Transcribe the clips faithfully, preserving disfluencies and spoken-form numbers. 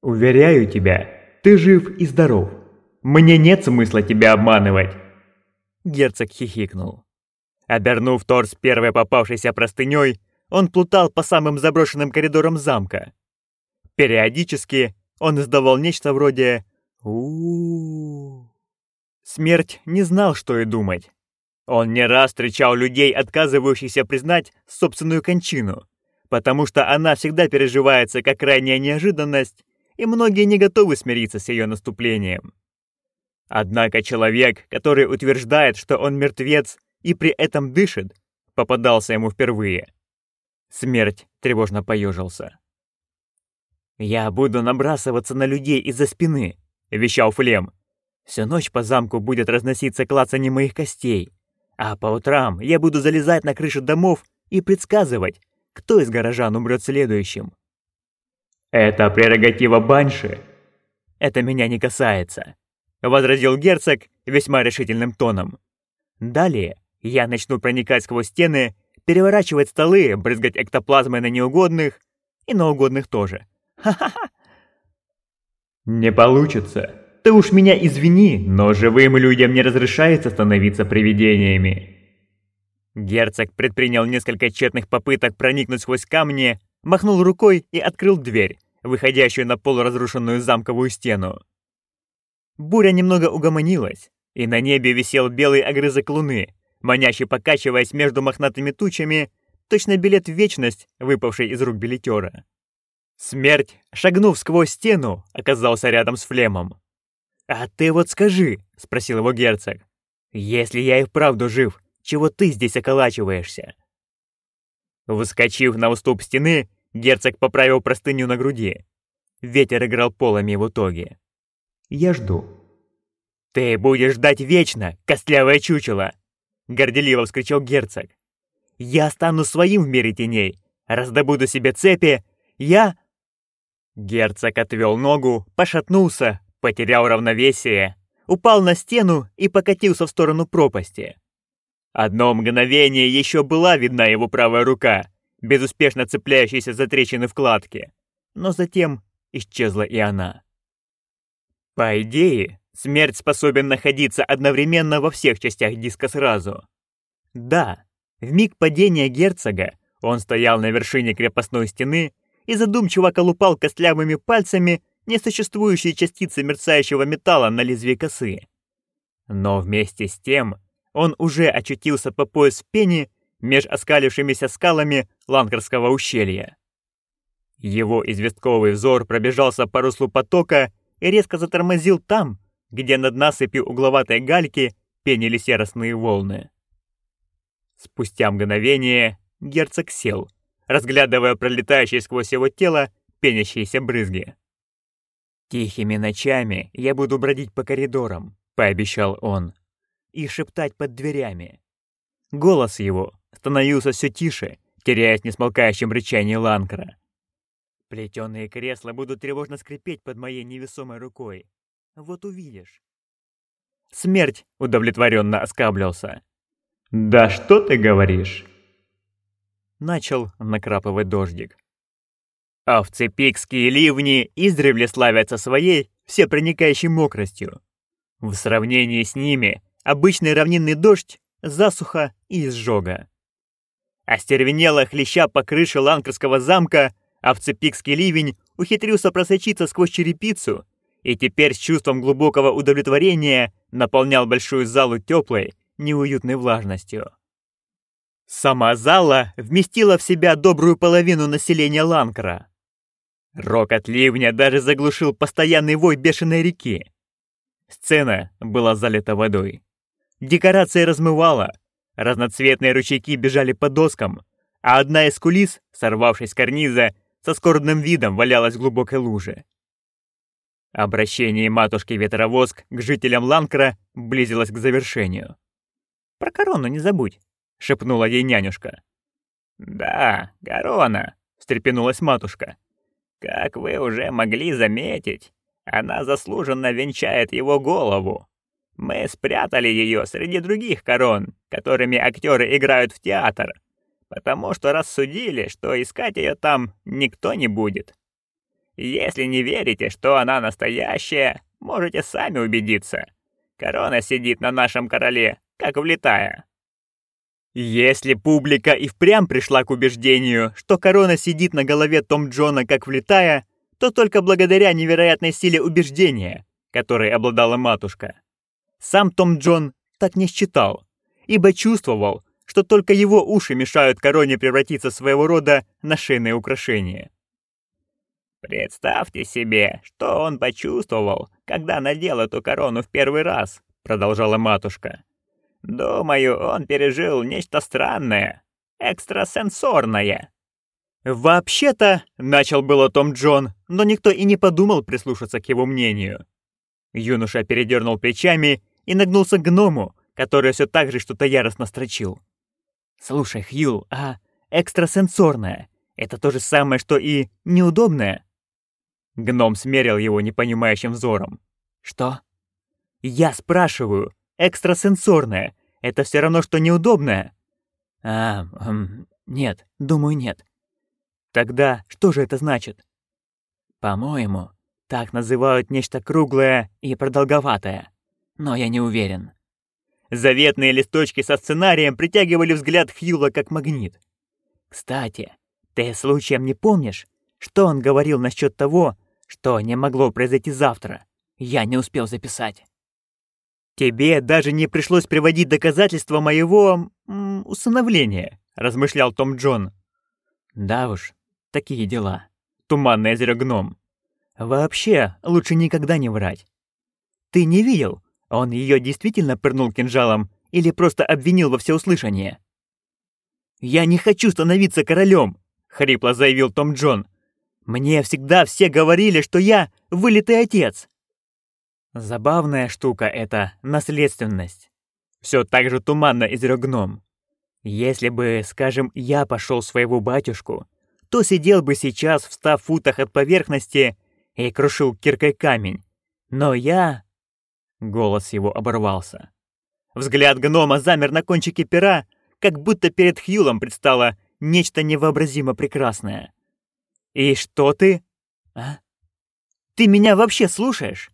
Уверяю тебя, ты жив и здоров. Мне нет смысла тебя обманывать. Герцог хихикнул. Обернув торс первой попавшейся простыней, он плутал по самым заброшенным коридорам замка. Периодически он издавал нечто вроде у Смерть не знал, что и думать. Он не раз встречал людей, отказывающихся признать собственную кончину, потому что она всегда переживается как крайняя неожиданность, и многие не готовы смириться с ее наступлением. Однако человек, который утверждает, что он мертвец и при этом дышит, попадался ему впервые. Смерть тревожно поежился. «Я буду набрасываться на людей из-за спины», — вещал Флем. «Всю ночь по замку будет разноситься клацанье моих костей, а по утрам я буду залезать на крыши домов и предсказывать, кто из горожан умрет следующим». «Это прерогатива банши». «Это меня не касается», — возразил герцог весьма решительным тоном. «Далее я начну проникать сквозь стены, переворачивать столы, брызгать эктоплазмой на неугодных и на угодных тоже. Ха-ха-ха!» «Не получится. Ты уж меня извини, но живым людям не разрешается становиться привидениями». Герцог предпринял несколько тщетных попыток проникнуть сквозь камни, махнул рукой и открыл дверь, выходящую на полуразрушенную замковую стену. Буря немного угомонилась, и на небе висел белый огрызок луны, маняще покачиваясь между мохнатыми тучами, точно билет в вечность, выпавший из рук билетера. Смерть, шагнув сквозь стену, оказался рядом с Флемом. «А ты вот скажи», — спросил его герцог, — «если я и вправду жив, чего ты здесь околачиваешься?» Выскочив на уступ стены, герцог поправил простыню на груди. Ветер играл полами в итоге. «Я жду». «Ты будешь ждать вечно, костлявое чучело!» — горделиво вскричал герцог. «Я стану своим в мире теней, раздобуду себе цепи, я...» Герцог отвел ногу, пошатнулся, потерял равновесие, упал на стену и покатился в сторону пропасти. Одно мгновение еще была видна его правая рука, безуспешно цепляющаяся за трещины вкладки, но затем исчезла и она. По идее, смерть способен находиться одновременно во всех частях диска сразу. Да, в миг падения герцога он стоял на вершине крепостной стены и задумчиво колупал костлявыми пальцами несуществующие частицы мерцающего металла на лезвии косы. Но вместе с тем он уже очутился по пояс в пене меж оскалившимися скалами Ланкарского ущелья. Его известковый взор пробежался по руслу потока и резко затормозил там, где над насыпью угловатой гальки пенились яростные волны. Спустя мгновение герцог сел, разглядывая пролетающие сквозь его тело пенящиеся брызги. «Тихими ночами я буду бродить по коридорам», — пообещал он, — «и шептать под дверями». Голос его становился все тише, теряясь в несмолкающем рычании Ланкара. «Плетеные кресла будут тревожно скрипеть под моей невесомой рукой. Вот увидишь». Смерть удовлетворенно оскаблился. «Да что ты говоришь?» Начал накрапывать дождик. Овцепикские ливни издревле славятся своей всепроникающей мокростью. В сравнении с ними обычный равнинный дождь — засуха и изжога. Остервенело хлеща по крыше Ланкарского замка, овцепикский ливень ухитрился просочиться сквозь черепицу и теперь с чувством глубокого удовлетворения наполнял большую залу теплой, неуютной влажностью. Сама зала вместила в себя добрую половину населения Ланкара. Рокот ливня даже заглушил постоянный вой бешеной реки. Сцена была залита водой. Декорация размывала, разноцветные ручейки бежали по доскам, а одна из кулис, сорвавшись с карниза, со скорбным видом валялась в глубокой луже. Обращение матушки Ветровоск к жителям Ланкара близилось к завершению. «Про корону не забудь», — шепнула ей нянюшка. «Да, корона», — встрепенулась матушка. «Как вы уже могли заметить, она заслуженно венчает его голову. Мы спрятали ее среди других корон, которыми актеры играют в театр, потому что рассудили, что искать ее там никто не будет. Если не верите, что она настоящая, можете сами убедиться. Корона сидит на нашем короле, как влитая. Если публика и впрямь пришла к убеждению, что корона сидит на голове Том Джона как влитая, то только благодаря невероятной силе убеждения, которой обладала матушка. Сам Том Джон так не считал, ибо чувствовал, что только его уши мешают короне превратиться в своего рода на шейное украшение. «Представьте себе, что он почувствовал, когда надел эту корону в первый раз», — продолжала матушка. «Думаю, он пережил нечто странное, экстрасенсорное». «Вообще-то», — начал было Том Джон, но никто и не подумал прислушаться к его мнению. Юноша передернул плечами и нагнулся к гному, который все так же что-то яростно строчил. «Слушай, Хью, а экстрасенсорное — это то же самое, что и неудобное?» Гном смерил его непонимающим взором. «Что?» «Я спрашиваю, экстрасенсорное — это все равно, что неудобное?» «А, эм, нет, думаю, нет». «Тогда что же это значит?» «По-моему, так называют нечто круглое и продолговатое, но я не уверен». Заветные листочки со сценарием притягивали взгляд Хьюла как магнит. «Кстати, ты случаем не помнишь, что он говорил насчет того, что не могло произойти завтра? Я не успел записать». «Тебе даже не пришлось приводить доказательства моего... М, усыновления», — размышлял Том Джон. «Да уж, такие дела», — туманно изрек гном. «Вообще, лучше никогда не врать. Ты не видел, он ее действительно пырнул кинжалом или просто обвинил во всеуслышание?» «Я не хочу становиться королем», — хрипло заявил Том Джон. «Мне всегда все говорили, что я вылитый отец». Забавная штука эта наследственность. Все так же туманно изрек гном. Если бы, скажем, я пошел своего батюшку, то сидел бы сейчас в ста футах от поверхности и крушил киркой камень. Но я... Голос его оборвался. Взгляд гнома замер на кончике пера, как будто перед Хьюлом предстало нечто невообразимо прекрасное. «И что ты? А? Ты меня вообще слушаешь?»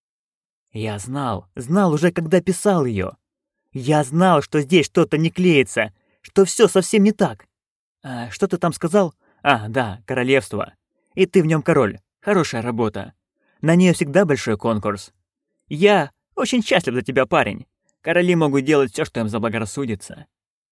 «Я знал, знал уже, когда писал ее. Я знал, что здесь что-то не клеится, что все совсем не так. А, что ты там сказал? А, да, королевство. И ты в нем король. Хорошая работа. На нее всегда большой конкурс. Я очень счастлив за тебя, парень. Короли могут делать все, что им заблагорассудится».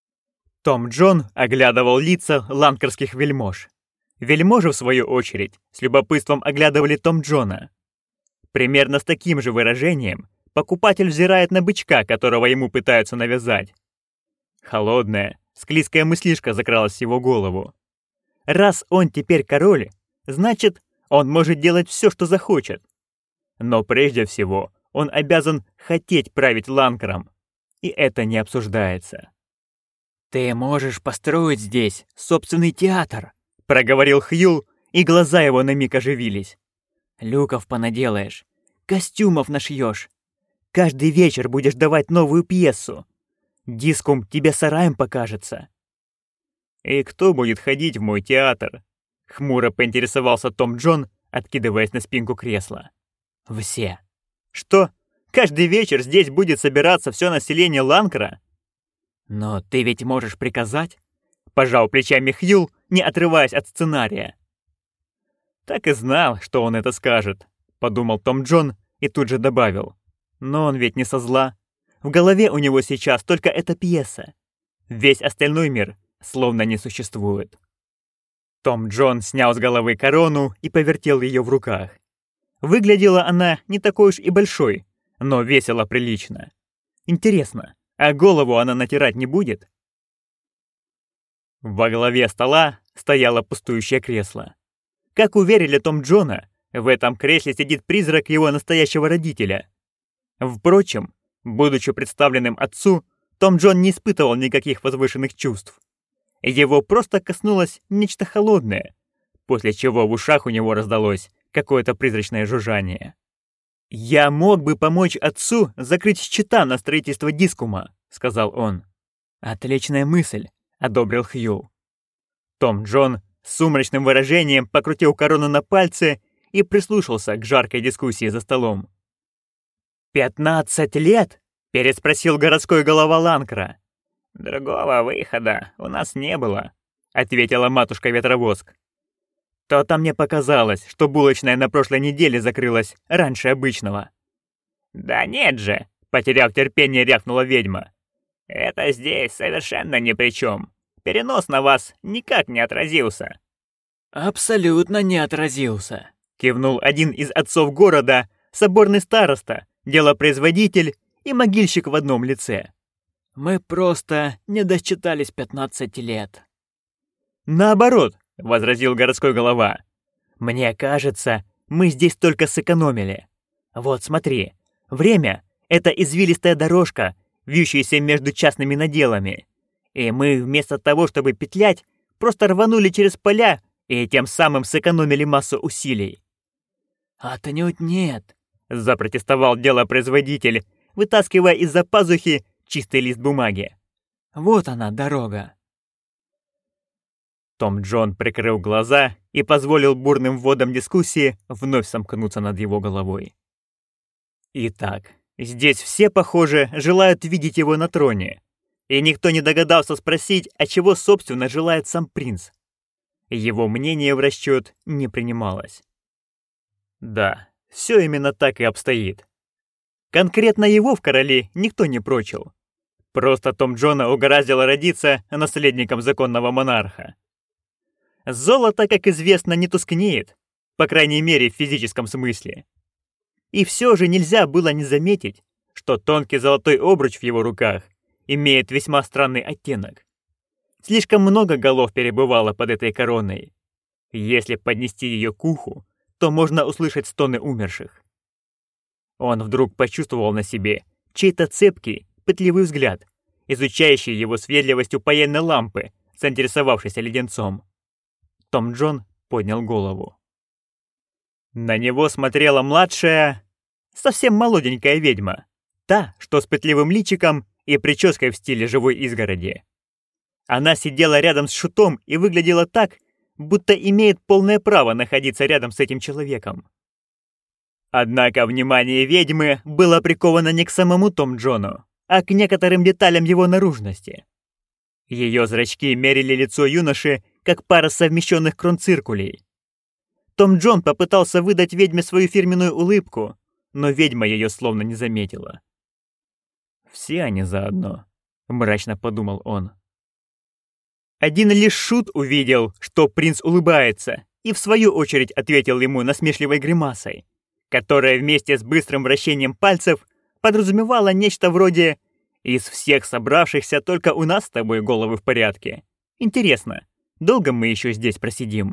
Том Джон оглядывал лица ланкарских вельмож. Вельможи, в свою очередь, с любопытством оглядывали Том Джона. Примерно с таким же выражением покупатель взирает на бычка, которого ему пытаются навязать. Холодная, склизкая мыслишка закралась в его голову. Раз он теперь король, значит, он может делать все, что захочет. Но прежде всего он обязан хотеть править Ланкаром, и это не обсуждается. «Ты можешь построить здесь собственный театр», — проговорил Хью, и глаза его на миг оживились. «Люков понаделаешь, костюмов нашьешь. Каждый вечер будешь давать новую пьесу. Дискум тебе сараем покажется». «И кто будет ходить в мой театр?» — хмуро поинтересовался Том Джон, откидываясь на спинку кресла. «Все». «Что? Каждый вечер здесь будет собираться все население Ланкара?» «Но ты ведь можешь приказать?» — пожал плечами Хью, не отрываясь от сценария. «Так и знал, что он это скажет», — подумал Том Джон и тут же добавил. «Но он ведь не со зла. В голове у него сейчас только эта пьеса. Весь остальной мир словно не существует». Том Джон снял с головы корону и повертел ее в руках. Выглядела она не такой уж и большой, но весила прилично. Интересно, а голову она натирать не будет? Во главе стола стояло пустующее кресло. Как уверили Том Джона, в этом кресле сидит призрак его настоящего родителя. Впрочем, будучи представленным отцу, Том Джон не испытывал никаких возвышенных чувств. Его просто коснулось нечто холодное, после чего в ушах у него раздалось какое-то призрачное жужжание. «Я мог бы помочь отцу закрыть счета на строительство Дискума», — сказал он. «Отличная мысль», — одобрил Хью. Том Джон с сумрачным выражением покрутил корону на пальце и прислушался к жаркой дискуссии за столом. «Пятнадцать лет?» — переспросил городской голова Ланкра. «Другого выхода у нас не было», — ответила матушка Ветровоск. «То-то мне показалось, что булочная на прошлой неделе закрылась раньше обычного». «Да нет же», — потеряв терпение, рявкнула ведьма. «Это здесь совершенно ни при чем. Перенос на вас никак не отразился». «Абсолютно не отразился», — кивнул один из отцов города, соборный староста, делопроизводитель и могильщик в одном лице. «Мы просто не досчитались пятнадцати лет». «Наоборот», — возразил городской голова. «Мне кажется, мы здесь только сэкономили. Вот смотри, время — это извилистая дорожка, вьющаяся между частными наделами. И мы вместо того, чтобы петлять, просто рванули через поля и тем самым сэкономили массу усилий». «Отнюдь нет», — запротестовал делопроизводитель, вытаскивая из-за пазухи чистый лист бумаги. «Вот она, дорога». Том Джон прикрыл глаза и позволил бурным водам дискуссии вновь сомкнуться над его головой. Итак, здесь все, похоже, желают видеть его на троне, и никто не догадался спросить, а чего, собственно, желает сам принц. Его мнение в расчет не принималось. Да, все именно так и обстоит. Конкретно его в короле никто не прочил. Просто Том Джона угораздило родиться наследником законного монарха. Золото, как известно, не тускнеет, по крайней мере в физическом смысле. И все же нельзя было не заметить, что тонкий золотой обруч в его руках имеет весьма странный оттенок. Слишком много голов перебывало под этой короной. Если поднести ее к уху, то можно услышать стоны умерших. Он вдруг почувствовал на себе чей-то цепкий, пытливый взгляд, изучающий его с ведливостью паяльной лампы, заинтересовавшейся леденцом. Том Джон поднял голову. На него смотрела младшая, совсем молоденькая ведьма, та, что с пытливым личиком и прической в стиле живой изгороди. Она сидела рядом с Шутом и выглядела так, будто имеет полное право находиться рядом с этим человеком. Однако внимание ведьмы было приковано не к самому Том Джону, а к некоторым деталям его наружности. Ее зрачки мерили лицо юноши, как пара совмещенных кронциркулей. Том Джон попытался выдать ведьме свою фирменную улыбку, но ведьма ее словно не заметила. «Все они заодно», — мрачно подумал он. Один лишь Шут увидел, что принц улыбается, и в свою очередь ответил ему насмешливой гримасой, которая вместе с быстрым вращением пальцев подразумевала нечто вроде «Из всех собравшихся только у нас с тобой головы в порядке. Интересно, долго мы еще здесь просидим?»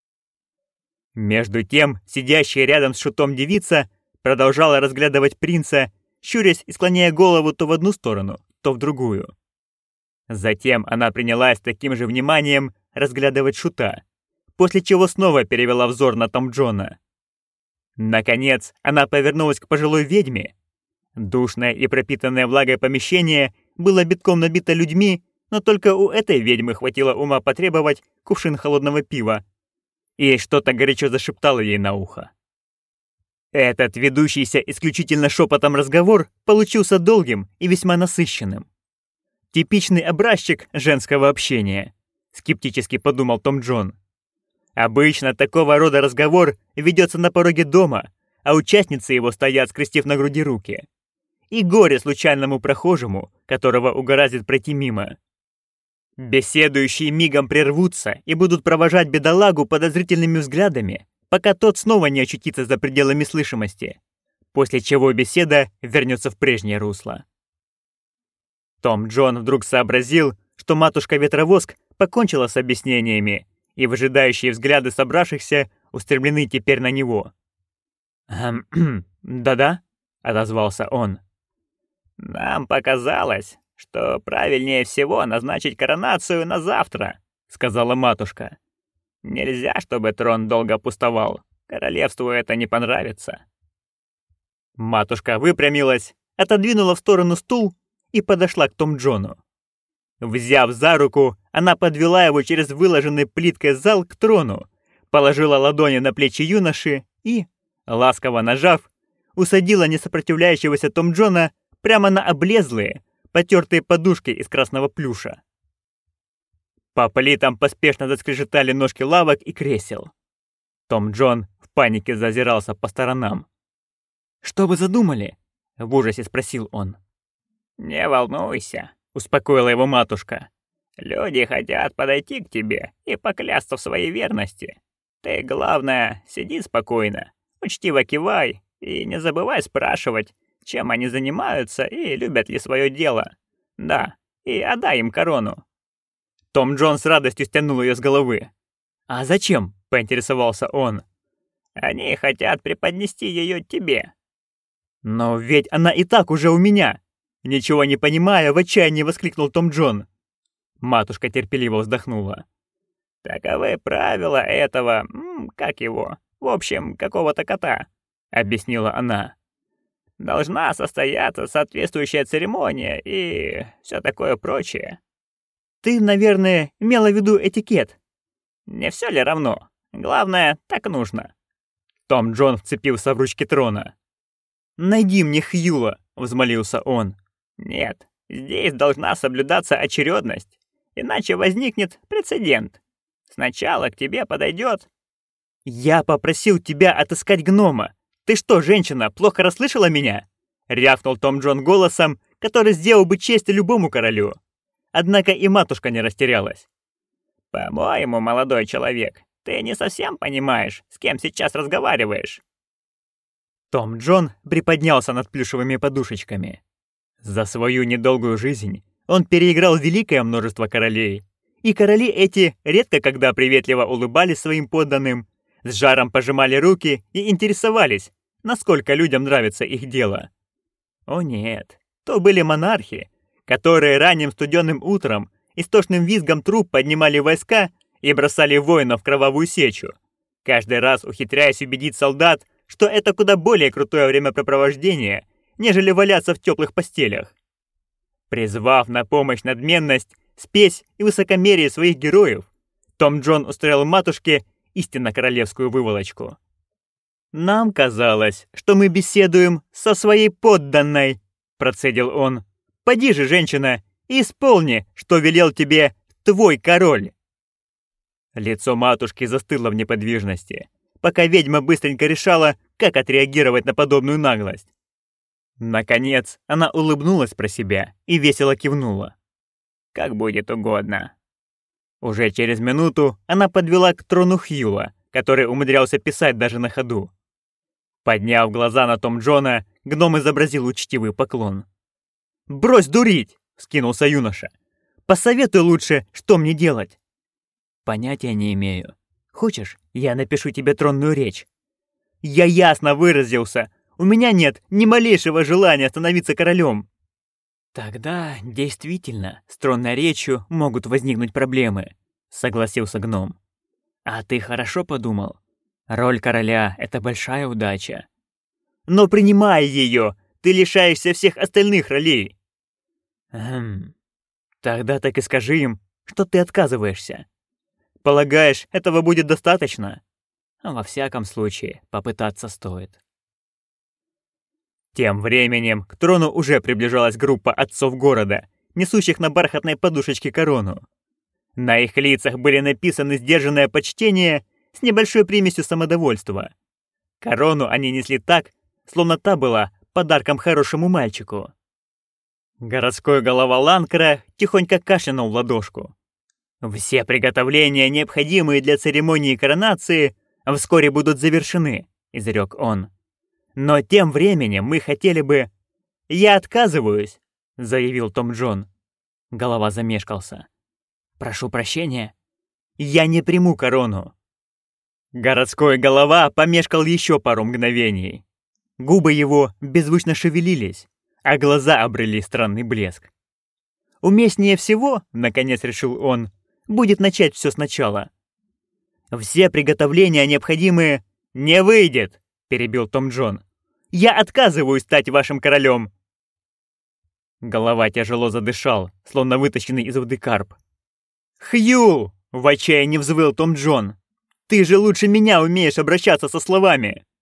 Между тем, сидящая рядом с Шутом девица продолжала разглядывать принца, щурясь и склоняя голову то в одну сторону, то в другую. Затем она принялась таким же вниманием разглядывать Шута, после чего снова перевела взор на Том Джона. Наконец, она повернулась к пожилой ведьме. Душное и пропитанное влагой помещение было битком набито людьми, но только у этой ведьмы хватило ума потребовать кувшин холодного пива, и что-то горячо зашептало ей на ухо. Этот ведущийся исключительно шепотом разговор получился долгим и весьма насыщенным. Типичный образчик женского общения, скептически подумал Том Джон. Обычно такого рода разговор ведется на пороге дома, а участницы его стоят, скрестив на груди руки. И горе случайному прохожему, которого угораздит пройти мимо. Беседующие мигом прервутся и будут провожать бедолагу подозрительными взглядами, пока тот снова не очутится за пределами слышимости, после чего беседа вернется в прежнее русло. Том Джон вдруг сообразил, что матушка Ветровоск покончила с объяснениями, и выжидающие взгляды собравшихся устремлены теперь на него. «Эм, да-да», — отозвался он. «Нам показалось, что правильнее всего назначить коронацию на завтра», — сказала матушка. «Нельзя, чтобы трон долго пустовал. Королевству это не понравится». Матушка выпрямилась, отодвинула в сторону стул и подошла к Том Джону. Взяв за руку, она подвела его через выложенный плиткой зал к трону, положила ладони на плечи юноши и, ласково нажав, усадила несопротивляющегося Том Джона прямо на облезлые, потертые подушки из красного плюша. По плитам поспешно заскрежетали ножки лавок и кресел. Том Джон в панике зазирался по сторонам. «Что вы задумали?» — в ужасе спросил он. «Не волнуйся», — успокоила его матушка. «Люди хотят подойти к тебе и поклясться в своей верности. Ты, главное, сиди спокойно, учтиво кивай и не забывай спрашивать, чем они занимаются и любят ли свое дело. Да, и отдай им корону». Том Джон с радостью стянул ее с головы. «А зачем?» — поинтересовался он. «Они хотят преподнести ее тебе». «Но ведь она и так уже у меня!» Ничего не понимая, в отчаянии воскликнул Том Джон. Матушка терпеливо вздохнула. «Таковы правила этого, как его, в общем, какого-то кота», — объяснила она. «Должна состояться соответствующая церемония и все такое прочее». «Ты, наверное, имела в виду этикет?» «Не все ли равно? Главное, так нужно». Том Джон вцепился в ручки трона. «Найди мне Хьюла», — взмолился он. «Нет, здесь должна соблюдаться очередность, иначе возникнет прецедент. Сначала к тебе подойдет...» «Я попросил тебя отыскать гнома. Ты что, женщина, плохо расслышала меня?» — рявкнул Том Джон голосом, который сделал бы честь любому королю. Однако и матушка не растерялась. «По-моему, молодой человек, ты не совсем понимаешь, с кем сейчас разговариваешь». Том Джон приподнялся над плюшевыми подушечками. За свою недолгую жизнь он переиграл великое множество королей, и короли эти редко когда приветливо улыбались своим подданным, с жаром пожимали руки и интересовались, насколько людям нравится их дело. О нет, то были монархи, которые ранним студенным утром истошным визгом труп поднимали войска и бросали воинов в кровавую сечу, каждый раз ухитряясь убедить солдат, что это куда более крутое времяпрепровождение, нежели валяться в теплых постелях. Призвав на помощь надменность, спесь и высокомерие своих героев, Том Джон устроил матушке истинно королевскую выволочку. «Нам казалось, что мы беседуем со своей подданной», — процедил он. «Поди же, женщина, и исполни, что велел тебе твой король». Лицо матушки застыло в неподвижности, пока ведьма быстренько решала, как отреагировать на подобную наглость. Наконец, она улыбнулась про себя и весело кивнула. «Как будет угодно». Уже через минуту она подвела к трону Хьюла, который умудрялся писать даже на ходу. Подняв глаза на Том Джона, гном изобразил учтивый поклон. «Брось дурить!» — вскинулся юноша. «Посоветуй лучше, что мне делать». «Понятия не имею. Хочешь, я напишу тебе тронную речь?» «Я ясно выразился. У меня нет ни малейшего желания становиться королем». «Тогда, действительно, с тронной речью могут возникнуть проблемы», — согласился гном. «А ты хорошо подумал? Роль короля — это большая удача». «Но принимая ее, ты лишаешься всех остальных ролей». «Хм, тогда так и скажи им, что ты отказываешься. Полагаешь, этого будет достаточно? Во всяком случае, попытаться стоит». Тем временем к трону уже приближалась группа отцов города, несущих на бархатной подушечке корону. На их лицах были написаны сдержанное почтение с небольшой примесью самодовольства. Корону они несли так, словно та была подарком хорошему мальчику. Городской голова Ланкара тихонько кашлянул в ладошку. «Все приготовления, необходимые для церемонии коронации, вскоре будут завершены», — изрек он. «Но тем временем мы хотели бы...» «Я отказываюсь», — заявил Том Джон. Голова замешкался. «Прошу прощения. Я не приму корону». Городской голова помешкал еще пару мгновений. Губы его беззвучно шевелились, а глаза обрели странный блеск. «Уместнее всего, — наконец решил он, — будет начать все сначала. Все приготовления необходимые... Не выйдет!» — перебил Том Джон. «Я отказываюсь стать вашим королем!» Голова тяжело задышал, словно вытащенный из воды карп. «Хью!» — в отчаянии взвыл Том Джон. «Ты же лучше меня умеешь обращаться со словами!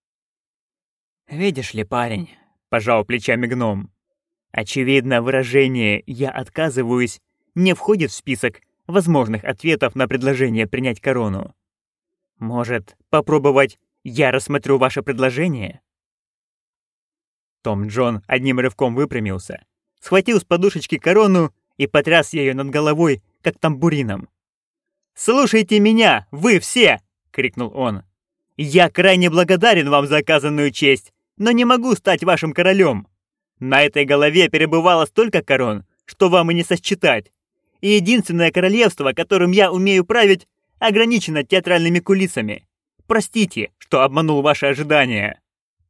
«Видишь ли, парень», — пожал плечами гном, «очевидно, выражение «я отказываюсь» не входит в список возможных ответов на предложение принять корону. Может, попробовать «я рассмотрю ваше предложение»?» Том Джон одним рывком выпрямился, схватил с подушечки корону и потряс ею над головой, как тамбурином. «Слушайте меня, вы все!» — крикнул он. «Я крайне благодарен вам за оказанную честь, но не могу стать вашим королем. На этой голове перебывало столько корон, что вам и не сосчитать. И единственное королевство, которым я умею править, ограничено театральными кулисами. Простите, что обманул ваши ожидания».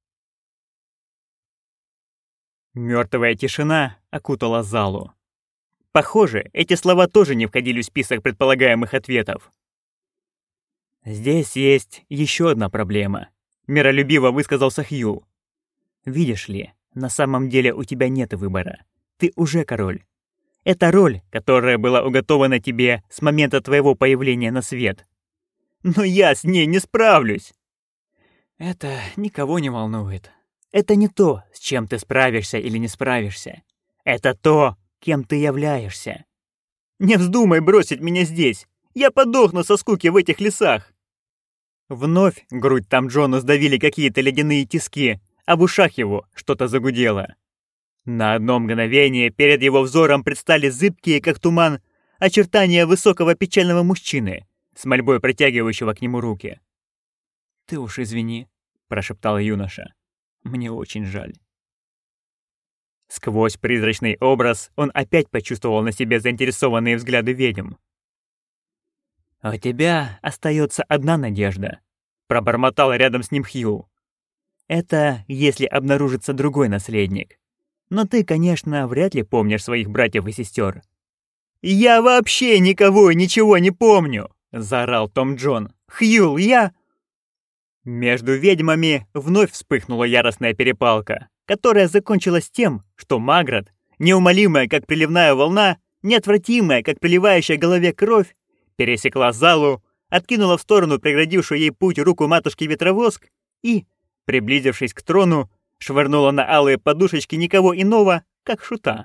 Мертвая тишина окутала залу. Похоже, эти слова тоже не входили в список предполагаемых ответов. «Здесь есть еще одна проблема», — миролюбиво высказался Хью. «Видишь ли, на самом деле у тебя нет выбора. Ты уже король. Это роль, которая была уготована тебе с момента твоего появления на свет. Но я с ней не справлюсь». «Это никого не волнует». «Это не то, с чем ты справишься или не справишься. Это то, кем ты являешься. Не вздумай бросить меня здесь. Я подохну со скуки в этих лесах». Вновь грудь Том Джона сдавили какие-то ледяные тиски, а в ушах его что-то загудело. На одно мгновение перед его взором предстали зыбкие, как туман, очертания высокого печального мужчины, с мольбой протягивающего к нему руки. «Ты уж извини», — прошептал юноша. «Мне очень жаль». Сквозь призрачный образ он опять почувствовал на себе заинтересованные взгляды ведьм. «У тебя остается одна надежда», — пробормотал рядом с ним Хью. «Это если обнаружится другой наследник. Но ты, конечно, вряд ли помнишь своих братьев и сестер». «Я вообще никого и ничего не помню!» — заорал Том Джон. «Хью, я...» Между ведьмами вновь вспыхнула яростная перепалка, которая закончилась тем, что Маград, неумолимая, как приливная волна, неотвратимая, как приливающая голове кровь, пересекла залу, откинула в сторону преградившую ей путь руку матушки-ветровоск и, приблизившись к трону, швырнула на алые подушечки никого иного, как Шута.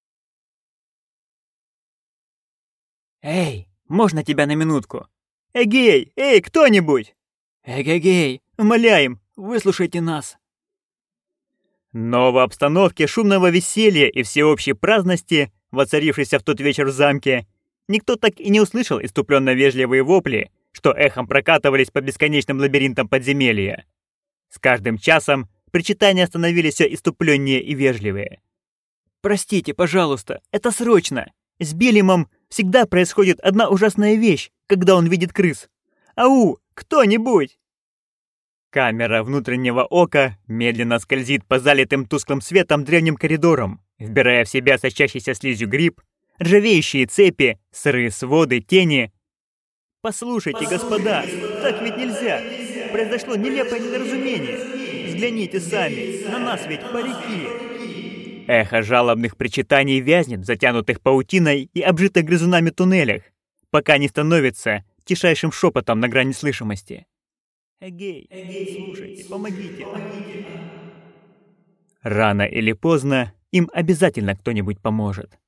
«Эй, можно тебя на минутку?» «Эгей! Эй, кто-нибудь!» «Эгегей, умоляем, выслушайте нас!» Но в обстановке шумного веселья и всеобщей праздности, воцарившейся в тот вечер в замке, никто так и не услышал иступленно вежливые вопли, что эхом прокатывались по бесконечным лабиринтам подземелья. С каждым часом причитания становились все иступленнее и вежливее. «Простите, пожалуйста, это срочно! С Белимом всегда происходит одна ужасная вещь, когда он видит крыс. Ау, кто-нибудь!» Камера внутреннего ока медленно скользит по залитым тусклым светом древним коридорам, вбирая в себя сочащийся слизью гриб, ржавеющие цепи, сырые своды, тени. «Послушайте, Послушайте господа, господа, так ведь нельзя! нельзя. Произошло нелепое недоразумение! Взгляните сами, на нас ведь парики!» Эхо жалобных причитаний вязнет в затянутых паутиной и обжитых грызунами туннелях, пока не становится тишайшим шепотом на грани слышимости. «Эгей, Эгей, слушайте, помогите, помогите!» Рано или поздно им обязательно кто-нибудь поможет.